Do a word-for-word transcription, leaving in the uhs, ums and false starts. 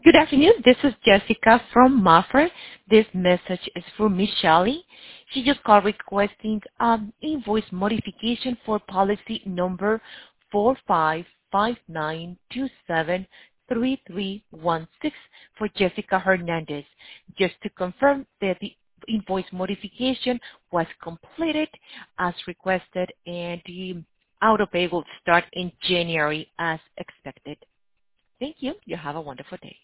Good afternoon. This is Jessica from Maffer. This message is for Miss Shelley. She just called requesting um, invoice modification for policy number four five five nine two seven three three one six for Jessica Hernandez. Just to confirm that the invoice modification was completed as requested and the auto pay will start in January as expected. Thank you. You have a wonderful day.